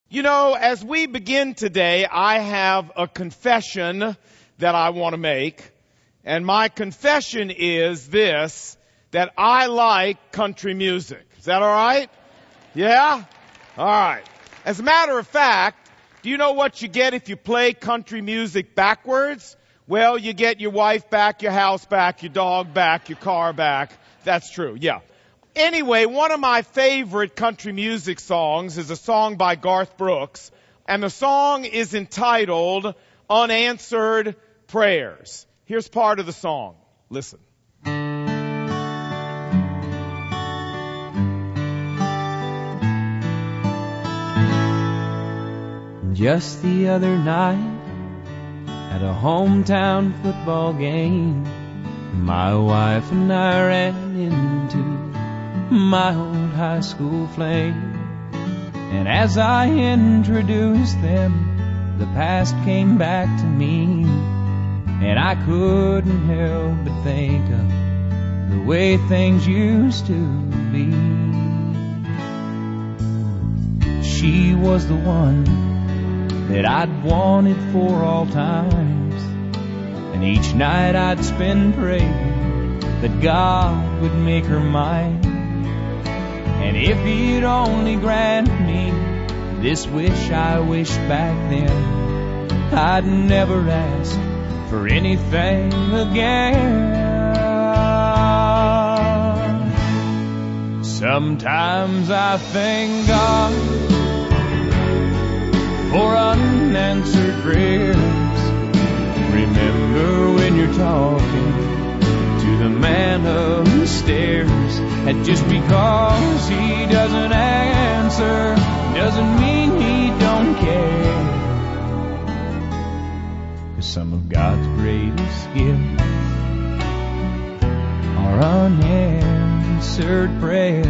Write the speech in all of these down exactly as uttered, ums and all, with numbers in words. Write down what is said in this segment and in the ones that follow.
You know, as we begin today, I have a confession that I want to make. And my confession is this, that I like country music. Is that all right? Yeah? All right. As a matter of fact, do you know what you get if you play country music backwards? Well, you get your wife back, your house back, your dog back, your car back. That's true, yeah. Anyway, one of my favorite country music songs is a song by Garth Brooks, and the song is entitled Unanswered Prayers. Here's part of the song. Listen. Just the other night, at a hometown football game, my wife and I ran into my old high school flame. And as I introduced them, the past came back to me, and I couldn't help but think of the way things used to be. She was the one that I'd wanted for all times, and each night I'd spend praying that God would make her mine. And if He'd only grant me this wish I wished back then, I'd never ask for anything again. Sometimes I thank God for unanswered prayers. Remember when you're talking to the man upstairs, and just because he doesn't answer doesn't mean he don't care. 'Cause some of God's greatest gifts are unanswered prayers.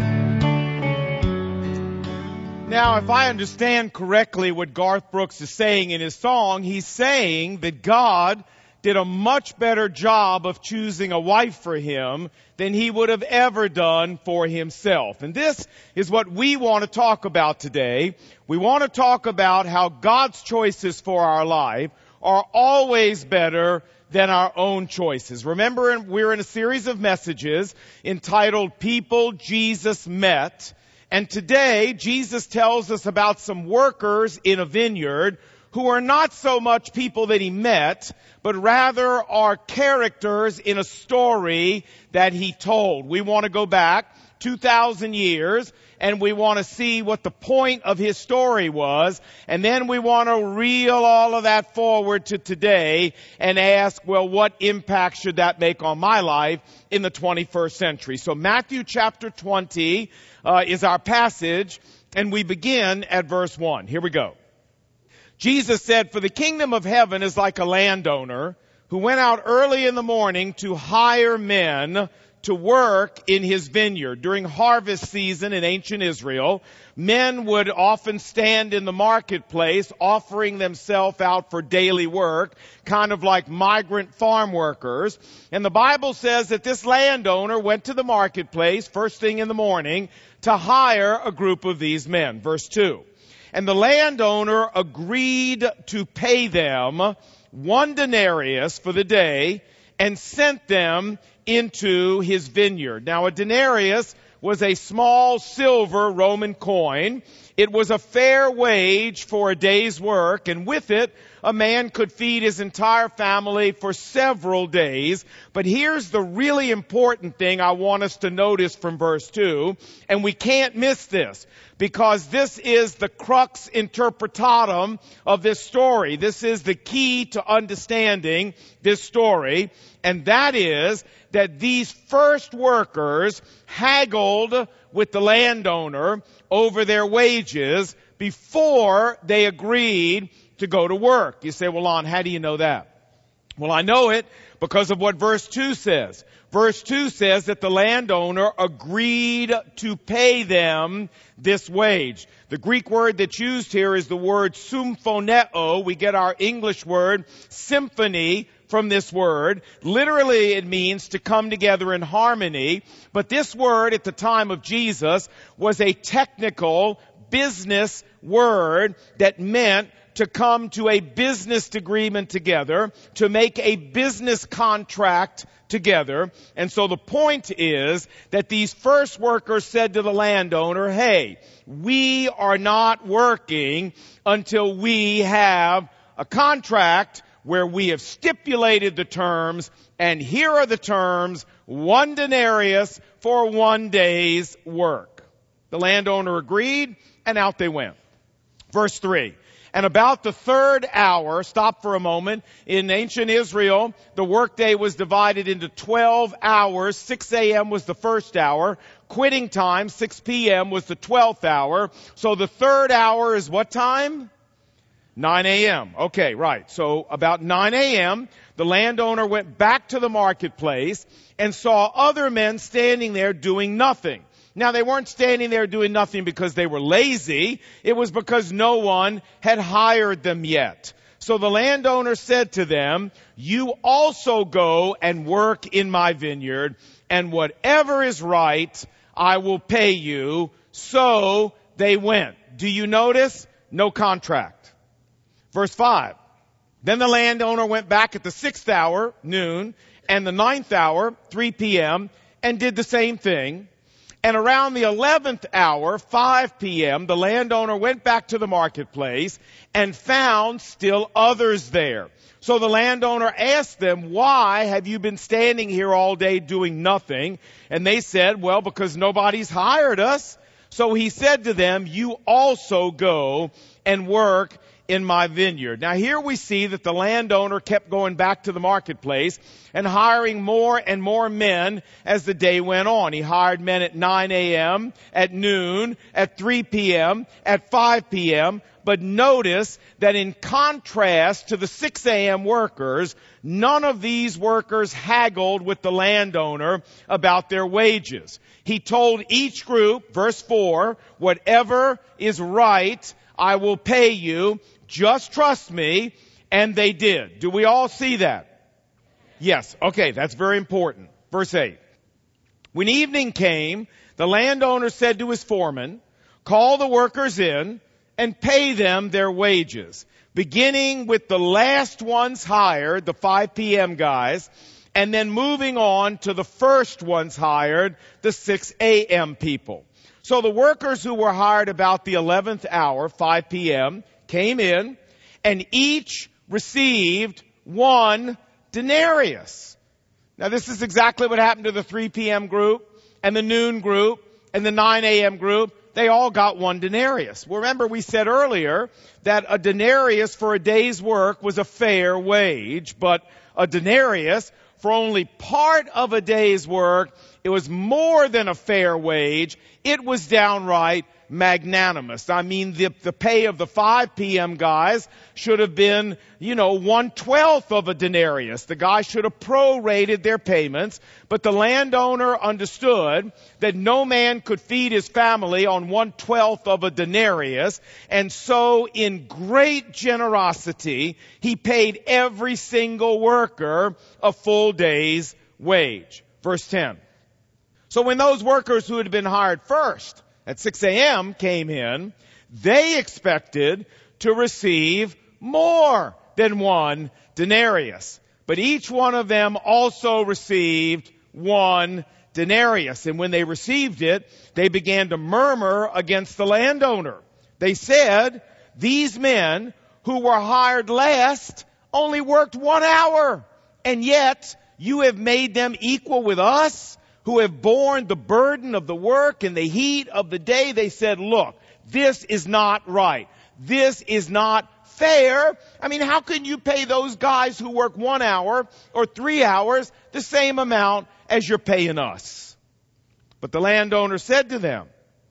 Now, if I understand correctly what Garth Brooks is saying in his song, he's saying that God did a much better job of choosing a wife for him than he would have ever done for himself. And this is what we want to talk about today. We want to talk about how God's choices for our life are always better than our own choices. Remember, we're in a series of messages entitled People Jesus Met. And today, Jesus tells us about some workers in a vineyard who are not so much people that he met, but rather are characters in a story that he told. We want to go back two thousand years, and we want to see what the point of his story was, and then we want to reel all of that forward to today and ask, well, what impact should that make on my life in the twenty-first century? So Matthew chapter twenty uh, is our passage, and we begin at verse one. Here we go. Jesus said, "For the kingdom of heaven is like a landowner who went out early in the morning to hire men to work in his vineyard." During harvest season in ancient Israel, men would often stand in the marketplace offering themselves out for daily work, kind of like migrant farm workers. And the Bible says that this landowner went to the marketplace first thing in the morning to hire a group of these men. Verse two. And the landowner agreed to pay them one denarius for the day and sent them into his vineyard. Now, a denarius was a small silver Roman coin. It was a fair wage for a day's work, and with it, a man could feed his entire family for several days. But here's the really important thing I want us to notice from verse two, and we can't miss this, because this is the crux interpretatum of this story. This is the key to understanding this story, and that is that these first workers haggled with the landowner over their wages before they agreed to go to work. You say, well, Lon, how do you know that? Well, I know it because of what verse two says. Verse two says that the landowner agreed to pay them this wage. The Greek word that's used here is the word symphoneo. We get our English word symphony from this word. Literally, it means to come together in harmony. But this word at the time of Jesus was a technical business word that meant to come to a business agreement together, to make a business contract together. And so the point is that these first workers said to the landowner, hey, we are not working until we have a contract where we have stipulated the terms, and here are the terms, one denarius for one day's work. The landowner agreed, and out they went. Verse three. And about the third hour, stop for a moment, in ancient Israel, the workday was divided into twelve hours. six a.m. was the first hour. Quitting time, six p.m. was the twelfth hour. So the third hour is what time? nine a.m. Okay, right. So about nine a.m., the landowner went back to the marketplace and saw other men standing there doing nothing. Now, they weren't standing there doing nothing because they were lazy. It was because no one had hired them yet. So the landowner said to them, you also go and work in my vineyard, and whatever is right, I will pay you. So they went. Do you notice? No contract. Verse five. Then the landowner went back at the sixth hour, noon, and the ninth hour, three p.m., and did the same thing. And around the eleventh hour, five p.m., the landowner went back to the marketplace and found still others there. So the landowner asked them, why have you been standing here all day doing nothing? And they said, well, because nobody's hired us. So he said to them, you also go and work in my vineyard. Now here we see that the landowner kept going back to the marketplace and hiring more and more men as the day went on. He hired men at nine a.m., at noon, at three p.m., at five p.m., but notice that in contrast to the six a.m. workers, none of these workers haggled with the landowner about their wages. He told each group, verse four, whatever is right, I will pay you. Just trust me. And they did. Do we all see that? Yes. Okay, that's very important. Verse eight. When evening came, the landowner said to his foreman, call the workers in and pay them their wages, beginning with the last ones hired, the five p.m. guys, and then moving on to the first ones hired, the six a.m. people. So the workers who were hired about the eleventh hour, five p.m., came in, and each received one denarius. Now this is exactly what happened to the three p.m. group, and the noon group, and the nine a.m. group. They all got one denarius. Remember, we said earlier that a denarius for a day's work was a fair wage, but a denarius for only part of a day's work, it was more than a fair wage. It was downright magnanimous. I mean, the, the pay of the five p.m. guys should have been, you know, one-twelfth of a denarius. The guys should have prorated their payments, but the landowner understood that no man could feed his family on one-twelfth of a denarius, and so in great generosity, he paid every single worker a full day's wage. Verse ten. So when those workers who had been hired first at six a.m. came in, they expected to receive more than one denarius. But each one of them also received one denarius. And when they received it, they began to murmur against the landowner. They said, these men who were hired last only worked one hour, and yet you have made them equal with us, who have borne the burden of the work and the heat of the day. They said, look, this is not right. This is not fair. I mean, how can you pay those guys who work one hour or three hours the same amount as you're paying us? But the landowner said to them,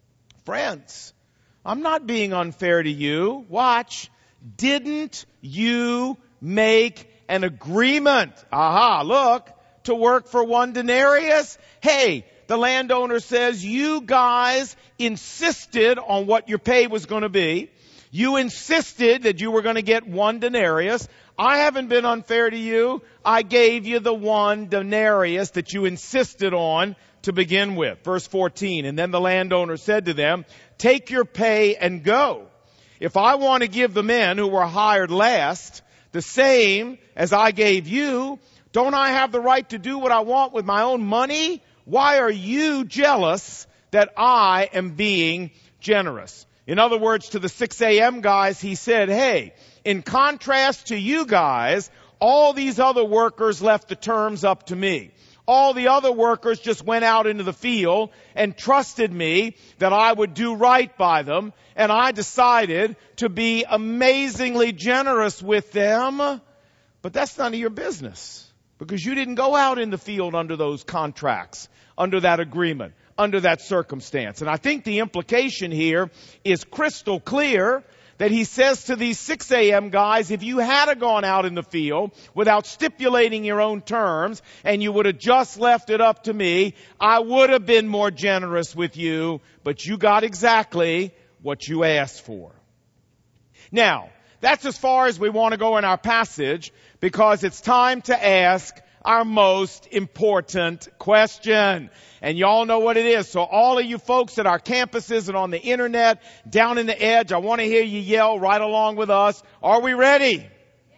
friends, I'm not being unfair to you. Watch. Didn't you make an agreement? Aha, look. To work for one denarius? Hey, the landowner says, you guys insisted on what your pay was going to be. You insisted that you were going to get one denarius. I haven't been unfair to you. I gave you the one denarius that you insisted on to begin with. Verse fourteen, and then the landowner said to them, take your pay and go. If I want to give the men who were hired last the same as I gave you, don't I have the right to do what I want with my own money? Why are you jealous that I am being generous? In other words, to the six a.m. guys, he said, hey, in contrast to you guys, all these other workers left the terms up to me. All the other workers just went out into the field and trusted me that I would do right by them. And I decided to be amazingly generous with them. But that's none of your business, because you didn't go out in the field under those contracts, under that agreement, under that circumstance. And I think the implication here is crystal clear, that he says to these six a.m. guys, if you had gone out in the field without stipulating your own terms and you would have just left it up to me, I would have been more generous with you, but you got exactly what you asked for. Now, that's as far as we want to go in our passage, because it's time to ask our most important question. And y'all know what it is. So all of you folks at our campuses and on the internet, down in the edge, I want to hear you yell right along with us. Are we ready? Yes.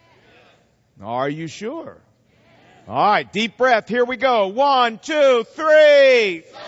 Are you sure? Yes. All right, deep breath. Here we go. One, two, three. So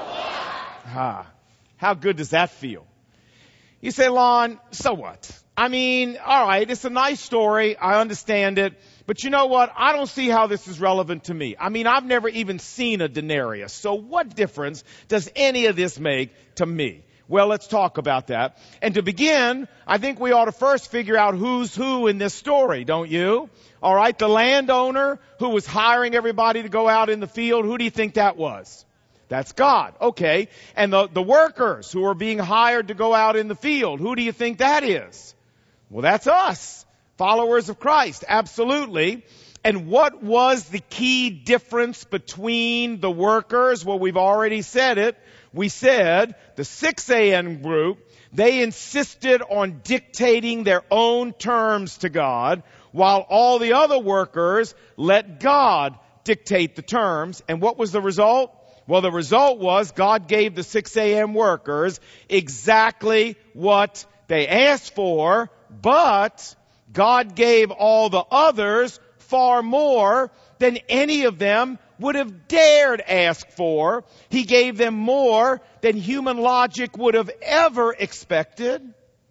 ah, how good does that feel? You say, Lon, so what? I mean, all right, it's a nice story. I understand it. But you know what? I don't see how this is relevant to me. I mean, I've never even seen a denarius. So what difference does any of this make to me? Well, let's talk about that. And to begin, I think we ought to first figure out who's who in this story, don't you? All right, the landowner who was hiring everybody to go out in the field, who do you think that was? That's God. Okay. And the, the workers who are being hired to go out in the field, who do you think that is? Well, that's us. Followers of Christ, absolutely. And what was the key difference between the workers? Well, we've already said it. We said the six a.m. group, they insisted on dictating their own terms to God, while all the other workers let God dictate the terms. And what was the result? Well, the result was God gave the six a.m. workers exactly what they asked for, but God gave all the others far more than any of them would have dared ask for. He gave them more than human logic would have ever expected.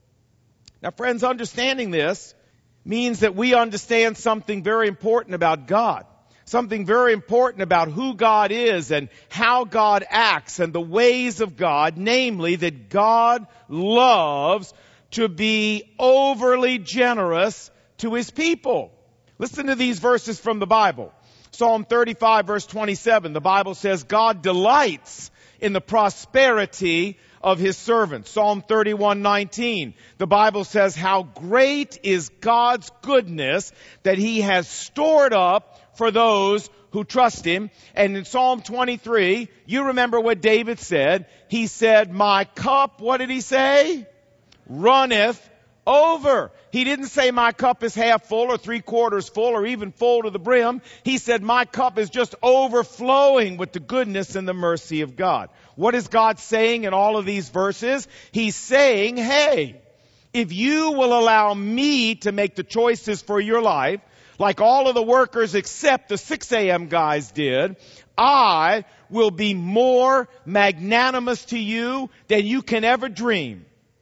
Now, friends, understanding this means that we understand something very important about God. Something very important about who God is and how God acts and the ways of God, namely that God loves to be overly generous to his people. Listen to these verses from the Bible. Psalm thirty-five, verse twenty-seven, the Bible says, God delights in the prosperity of his servants. Psalm thirty-one, nineteen, the Bible says, how great is God's goodness that he has stored up for those who trust him. And in Psalm twenty-three, you remember what David said. He said, my cup, what did he say? Runneth over. He didn't say my cup is half full or three quarters full or even full to the brim. He said my cup is just overflowing with the goodness and the mercy of God. What is God saying in all of these verses? He's saying, hey, if you will allow me to make the choices for your life, like all of the workers except the six a.m. guys did, I will be more magnanimous to you than you can ever dream.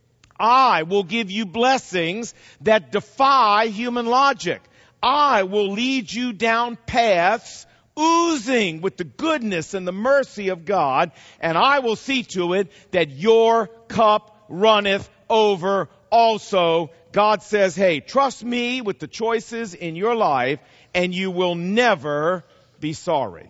I will give you blessings that defy human logic. I will lead you down paths oozing with the goodness and the mercy of God, and I will see to it that your cup runneth over also. God says, hey, trust me with the choices in your life, and you will never be sorry.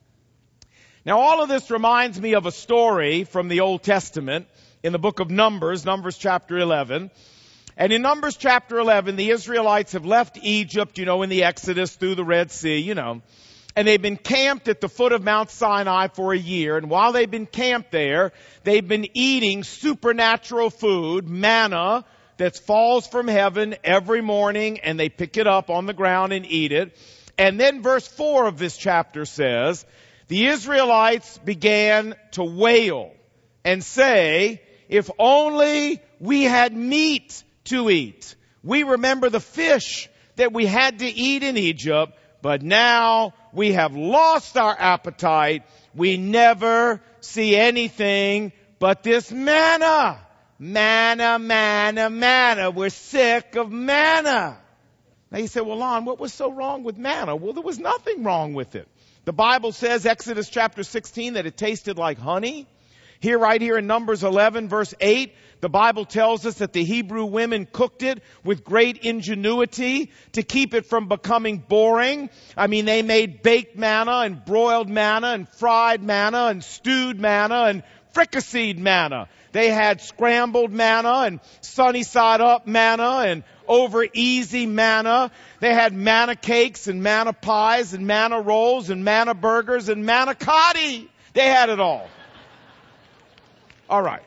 Now, all of this reminds me of a story from the Old Testament in the book of Numbers, Numbers chapter eleven. And in Numbers chapter eleven, the Israelites have left Egypt, you know, in the Exodus through the Red Sea, you know. And they've been camped at the foot of Mount Sinai for a year. And while they've been camped there, they've been eating supernatural food, manna, that falls from heaven every morning, and they pick it up on the ground and eat it. And then verse four of this chapter says, the Israelites began to wail and say, if only we had meat to eat. We remember the fish that we had to eat in Egypt, but now we have lost our appetite. We never see anything but this manna. Manna, manna, manna. We're sick of manna. Now you say, well, Lon, what was so wrong with manna? Well, there was nothing wrong with it. The Bible says, Exodus chapter sixteen, that it tasted like honey. Here, right here in Numbers eleven, verse eight, the Bible tells us that the Hebrew women cooked it with great ingenuity to keep it from becoming boring. I mean, they made baked manna and broiled manna and fried manna and stewed manna and fricasseed manna. They had scrambled manna and sunny side up manna and over easy manna. They had manna cakes and manna pies and manna rolls and manna burgers and manicotti. They had it all. All right.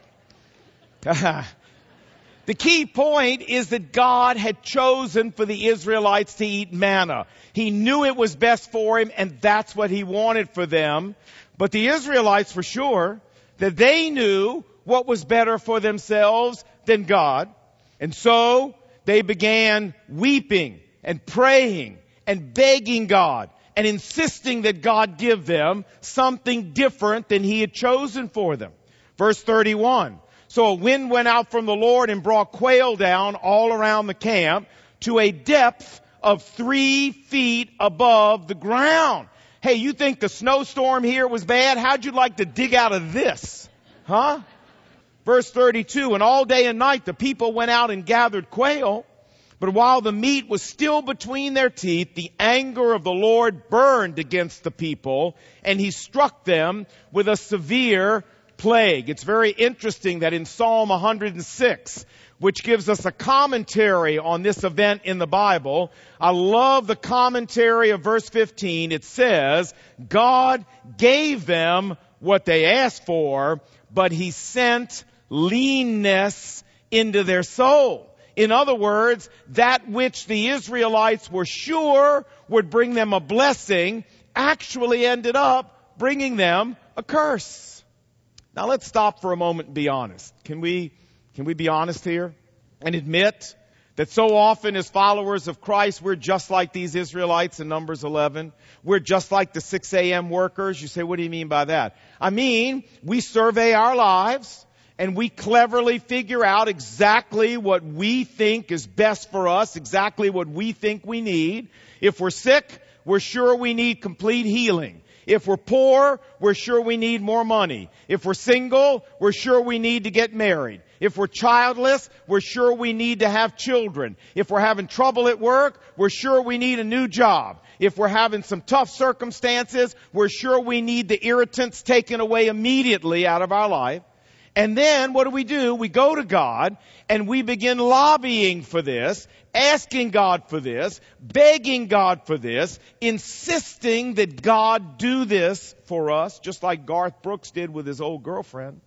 The key point is that God had chosen for the Israelites to eat manna. He knew it was best for him, and that's what he wanted for them. But the Israelites, for sure, that they knew what was better for themselves than God. And so they began weeping and praying and begging God and insisting that God give them something different than he had chosen for them. Verse thirty-one. So a wind went out from the Lord and brought quail down all around the camp to a depth of three feet above the ground. Hey, you think the snowstorm here was bad? How'd you like to dig out of this? Huh? Verse thirty-two, and all day and night the people went out and gathered quail. But while the meat was still between their teeth, the anger of the Lord burned against the people, and he struck them with a severe plague. It's very interesting that in Psalm one hundred six, which gives us a commentary on this event in the Bible, I love the commentary of verse fifteen. It says, God gave them what they asked for, but he sent leanness into their soul. In other words, that which the Israelites were sure would bring them a blessing actually ended up bringing them a curse. Now let's stop for a moment and be honest. Can we, can we be honest here and admit that so often as followers of Christ, we're just like these Israelites in Numbers eleven. We're just like the six a.m. workers. You say, what do you mean by that? I mean, we survey our lives and we cleverly figure out exactly what we think is best for us, exactly what we think we need. If we're sick, we're sure we need complete healing. If we're poor, we're sure we need more money. If we're single, we're sure we need to get married. If we're childless, we're sure we need to have children. If we're having trouble at work, we're sure we need a new job. If we're having some tough circumstances, we're sure we need the irritants taken away immediately out of our life. And then what do we do? We go to God and we begin lobbying for this, asking God for this, begging God for this, insisting that God do this for us, just like Garth Brooks did with his old girlfriend.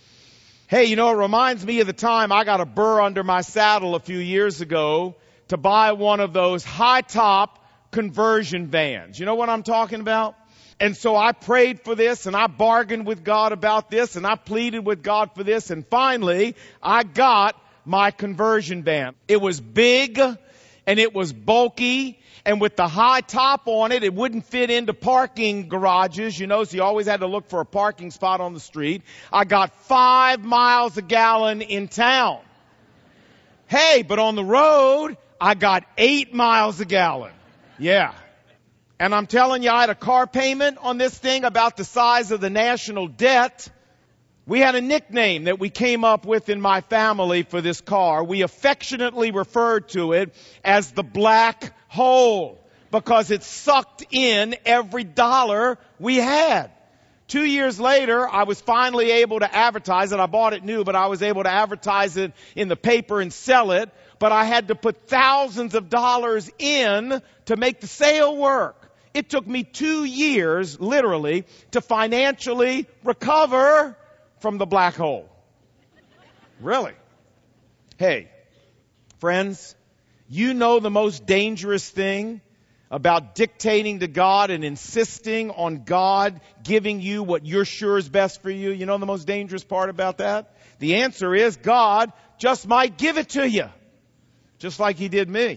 Hey, you know, it reminds me of the time I got a burr under my saddle a few years ago to buy one of those high-top conversion vans. You know what I'm talking about? And so I prayed for this and I bargained with God about this and I pleaded with God for this. And finally, I got my conversion van. It was big and it was bulky. And with the high top on it, it wouldn't fit into parking garages, you know, so you always had to look for a parking spot on the street. I got five miles a gallon in town. Hey, but on the road, I got eight miles a gallon. Yeah. And I'm telling you, I had a car payment on this thing about the size of the national debt. We had a nickname that we came up with in my family for this car. We affectionately referred to it as the black hole because it sucked in every dollar we had. Two years later, I was finally able to advertise it. I bought it new, but I was able to advertise it in the paper and sell it. But I had to put thousands of dollars in to make the sale work. It took me two years, literally, to financially recover from the black hole. Really? Hey, Friends, you know the most dangerous thing about dictating to God and insisting on God giving you what you're sure is best for you. You know the most dangerous part about that? The answer is God just might give it to you, just like He did me.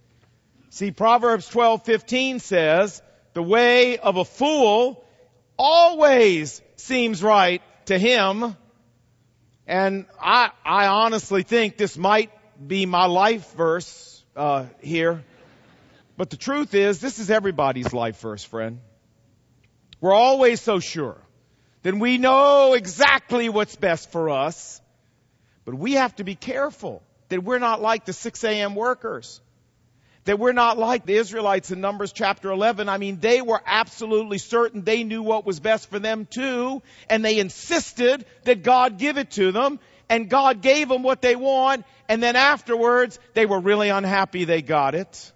See, Proverbs twelve fifteen says, the way of a fool always seems right to him. And I, I honestly think this might be my life verse uh, here. But the truth is, this is everybody's life verse, friend. We're always so sure that we know exactly what's best for us. But we have to be careful that we're not like the six a.m. workers. That we're not like the Israelites in Numbers chapter eleven. I mean, they were absolutely certain they knew what was best for them too. And they insisted that God give it to them. And God gave them what they want. And then afterwards, they were really unhappy they got it.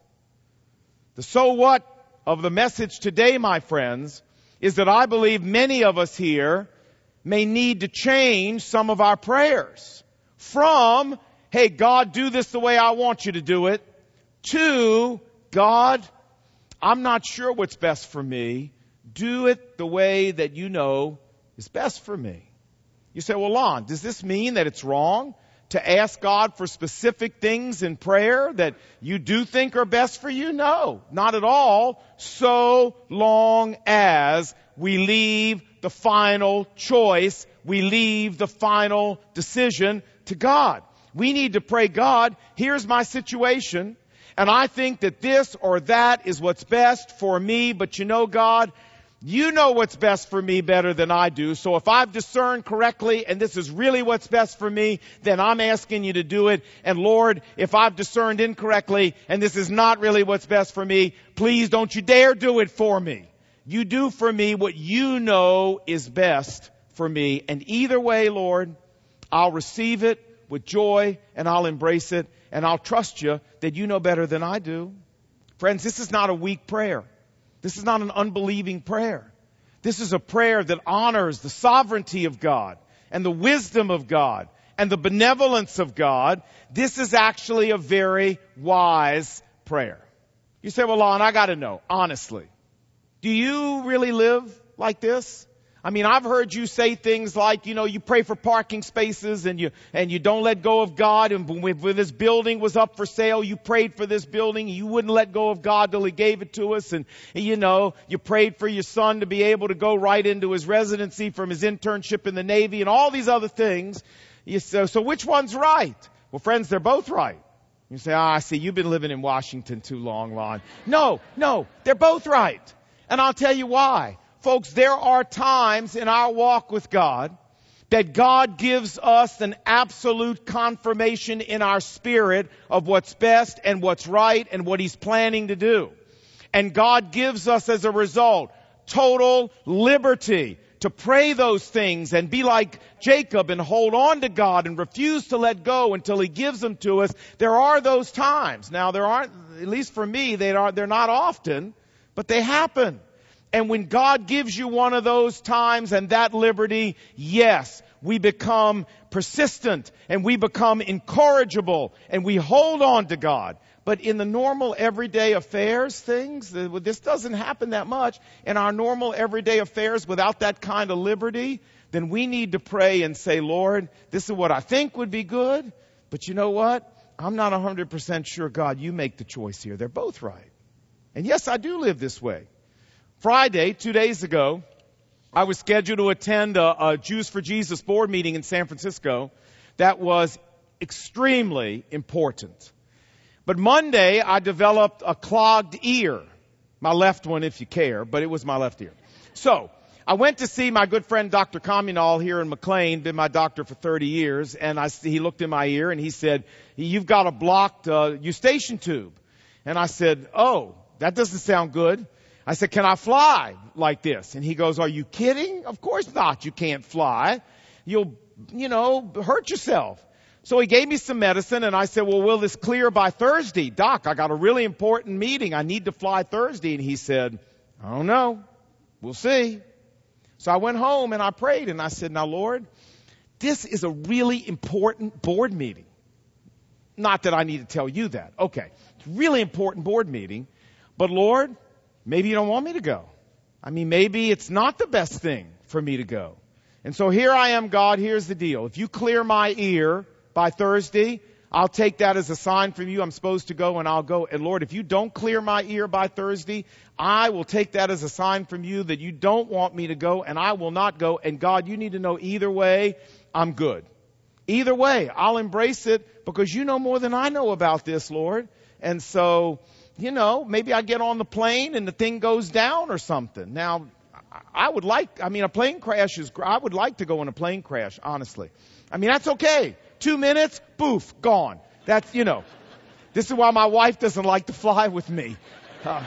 The so what of the message today, my friends, is that I believe many of us here may need to change some of our prayers. From, hey, God, do this the way I want you to do it, to, God, I'm not sure what's best for me. Do it the way that you know is best for me. You say, well, Lon, does this mean that it's wrong to ask God for specific things in prayer that you do think are best for you? No, not at all. So long as we leave the final choice, we leave the final decision to God. We need to pray, God, here's my situation, and I think that this or that is what's best for me, but you know, God, you know what's best for me better than I do. So if I've discerned correctly and this is really what's best for me, then I'm asking you to do it. And Lord, if I've discerned incorrectly and this is not really what's best for me, please don't you dare do it for me. You do for me what you know is best for me. And either way, Lord, I'll receive it with joy and I'll embrace it and I'll trust you that you know better than I do. Friends, this is not a weak prayer. This is not an unbelieving prayer. This is a prayer that honors the sovereignty of God and the wisdom of God and the benevolence of God. This is actually a very wise prayer. You say, well, Lon, I got to know, honestly, do you really live like this? I mean, I've heard you say things like, you know, you pray for parking spaces and you and you don't let go of God. And when, when this building was up for sale, you prayed for this building. You wouldn't let go of God till He gave it to us. And, and, you know, you prayed for your son to be able to go right into his residency from his internship in the Navy and all these other things. You say, so which one's right? Well, friends, they're both right. You say, ah, I see, you've been living in Washington too long, Lon. No, no, they're both right. And I'll tell you why. Folks, there are times in our walk with God that God gives us an absolute confirmation in our spirit of what's best and what's right and what He's planning to do. And God gives us, as a result, total liberty to pray those things and be like Jacob and hold on to God and refuse to let go until He gives them to us. There are those times. Now, there aren't, at least for me, they are, they're not often, but they happen. And when God gives you one of those times and that liberty, yes, we become persistent and we become incorrigible and we hold on to God. But in the normal everyday affairs things, this doesn't happen that much. In our normal everyday affairs without that kind of liberty, then we need to pray and say, Lord, this is what I think would be good. But you know what? I'm not one hundred percent sure, God, you make the choice here. They're both right. And yes, I do live this way. Friday, two days ago, I was scheduled to attend a, a Jews for Jesus board meeting in San Francisco that was extremely important. But Monday, I developed a clogged ear. My left one, if you care, but it was my left ear. So, I went to see my good friend Doctor Communal here in McLean, been my doctor for thirty years, and I, he looked in my ear and he said, you've got a blocked uh, eustachian tube. And I said, oh, that doesn't sound good. I said, can I fly like this? And he goes, are you kidding? Of course not. You can't fly. You'll, you know, hurt yourself. So he gave me some medicine and I said, well, will this clear by Thursday? Doc, I got a really important meeting. I need to fly Thursday. And he said, I don't know. We'll see. So I went home and I prayed and I said, now, Lord, this is a really important board meeting. Not that I need to tell you that. Okay. It's a really important board meeting. But Lord, maybe you don't want me to go. I mean, maybe it's not the best thing for me to go. And so here I am, God. Here's the deal. If you clear my ear by Thursday, I'll take that as a sign from you. I'm supposed to go, and I'll go. And Lord, if you don't clear my ear by Thursday, I will take that as a sign from you that you don't want me to go, and I will not go. And God, you need to know either way, I'm good. Either way, I'll embrace it because you know more than I know about this, Lord. And so, you know, maybe I get on the plane and the thing goes down or something. Now, I would like, I mean, a plane crash is, I would like to go in a plane crash, honestly. I mean, that's okay. Two minutes, poof, gone. That's, you know, this is why my wife doesn't like to fly with me. Uh,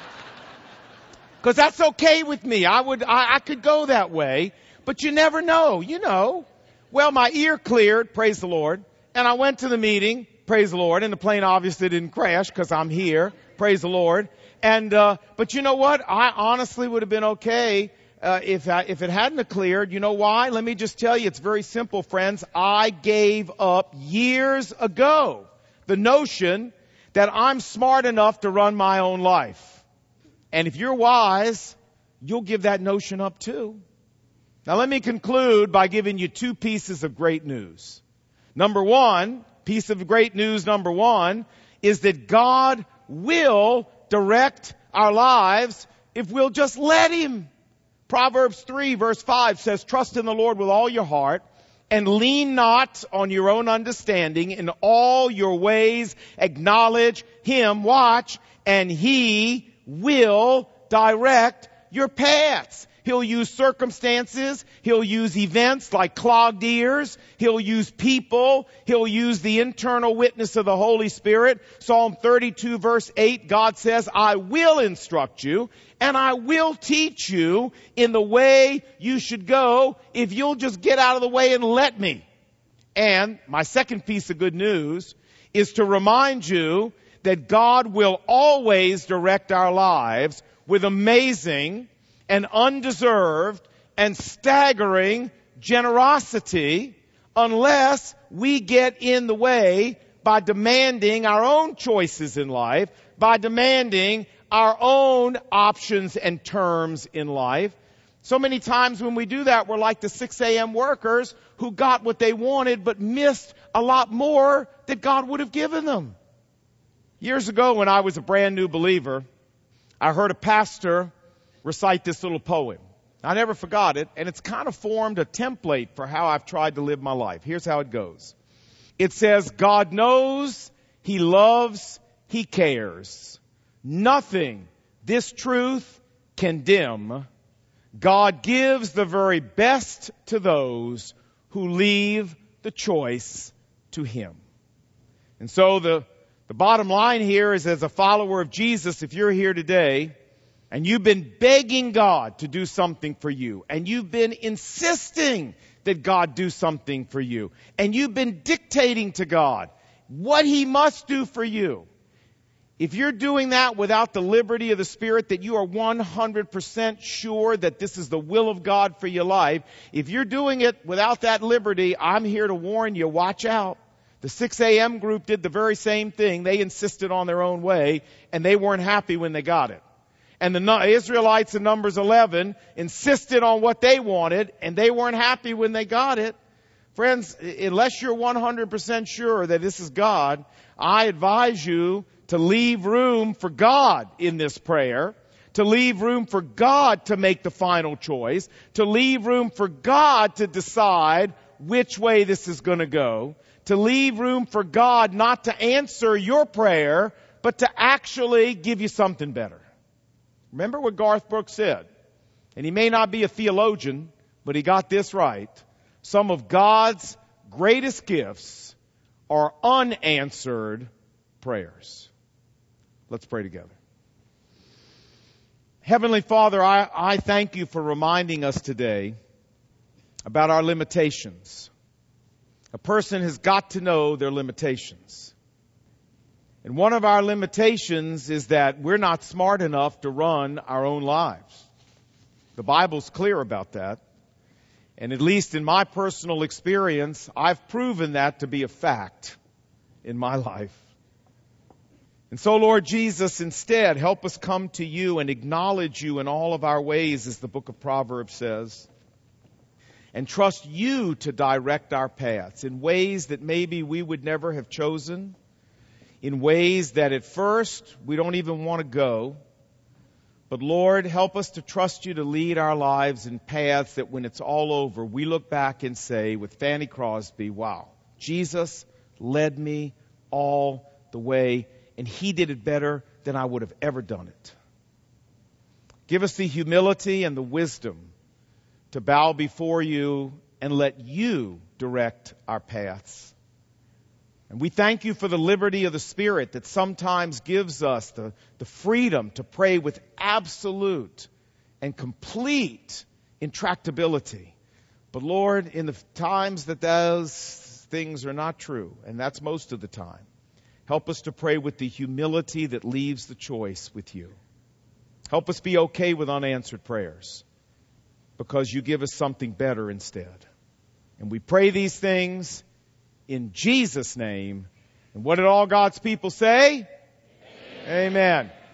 Cause that's okay with me. I would, I, I could go that way, but you never know, you know. Well, my ear cleared, praise the Lord, and I went to the meeting, praise the Lord, and the plane obviously didn't crash because I'm here, praise the Lord. And, uh, but you know what? I honestly would have been okay, uh, if I, if it hadn't have cleared. You know why? Let me just tell you, it's very simple, friends. I gave up years ago the notion that I'm smart enough to run my own life. And if you're wise, you'll give that notion up too. Now let me conclude by giving you two pieces of great news. Number one, piece of great news number one, is that God will direct our lives if we'll just let Him. Proverbs three verse five says, trust in the Lord with all your heart and lean not on your own understanding. In all your ways acknowledge Him. Watch, and He will direct your paths. He'll use circumstances. He'll use events like clogged ears. He'll use people. He'll use the internal witness of the Holy Spirit. Psalm thirty-two verse eight, God says, I will instruct you and I will teach you in the way you should go if you'll just get out of the way and let me. And my second piece of good news is to remind you that God will always direct our lives with amazing and undeserved and staggering generosity unless we get in the way by demanding our own choices in life, by demanding our own options and terms in life. So many times when we do that, we're like the six a.m. workers who got what they wanted but missed a lot more that God would have given them. Years ago when I was a brand new believer, I heard a pastor recite this little poem. I never forgot it, and it's kind of formed a template for how I've tried to live my life. Here's how it goes. It says, God knows, He loves, He cares. Nothing this truth can dim. God gives the very best to those who leave the choice to Him. And so the, the bottom line here is, as a follower of Jesus, if you're here today, and you've been begging God to do something for you, and you've been insisting that God do something for you, and you've been dictating to God what He must do for you. If you're doing that without the liberty of the Spirit, that you are one hundred percent sure that this is the will of God for your life, if you're doing it without that liberty, I'm here to warn you, watch out. The six a.m. group did the very same thing. They insisted on their own way, and they weren't happy when they got it. And the Israelites in Numbers eleven insisted on what they wanted, and they weren't happy when they got it. Friends, unless you're one hundred percent sure that this is God, I advise you to leave room for God in this prayer, to leave room for God to make the final choice, to leave room for God to decide which way this is going to go, to leave room for God not to answer your prayer, but to actually give you something better. Remember what Garth Brooks said, and he may not be a theologian, but he got this right. Some of God's greatest gifts are unanswered prayers. Let's pray together. Heavenly Father, I, I thank you for reminding us today about our limitations. A person has got to know their limitations. And one of our limitations is that we're not smart enough to run our own lives. The Bible's clear about that. And at least in my personal experience, I've proven that to be a fact. in my life. And so, Lord Jesus, instead, help us come to you and acknowledge you in all of our ways, as the book of Proverbs says, and trust you to direct our paths in ways that maybe we would never have chosen, in ways that at first we don't even want to go. But Lord, help us to trust you to lead our lives in paths that when it's all over, we look back and say with Fanny Crosby, wow, Jesus led me all the way, and he did it better than I would have ever done it. Give us the humility and the wisdom to bow before you and let you direct our paths. And we thank you for the liberty of the Spirit that sometimes gives us the, the freedom to pray with absolute and complete intractability. But Lord, in the times that those things are not true, and that's most of the time, help us to pray with the humility that leaves the choice with you. Help us be okay with unanswered prayers, because you give us something better instead. And we pray these things in Jesus' name. And what did all God's people say? Amen. Amen.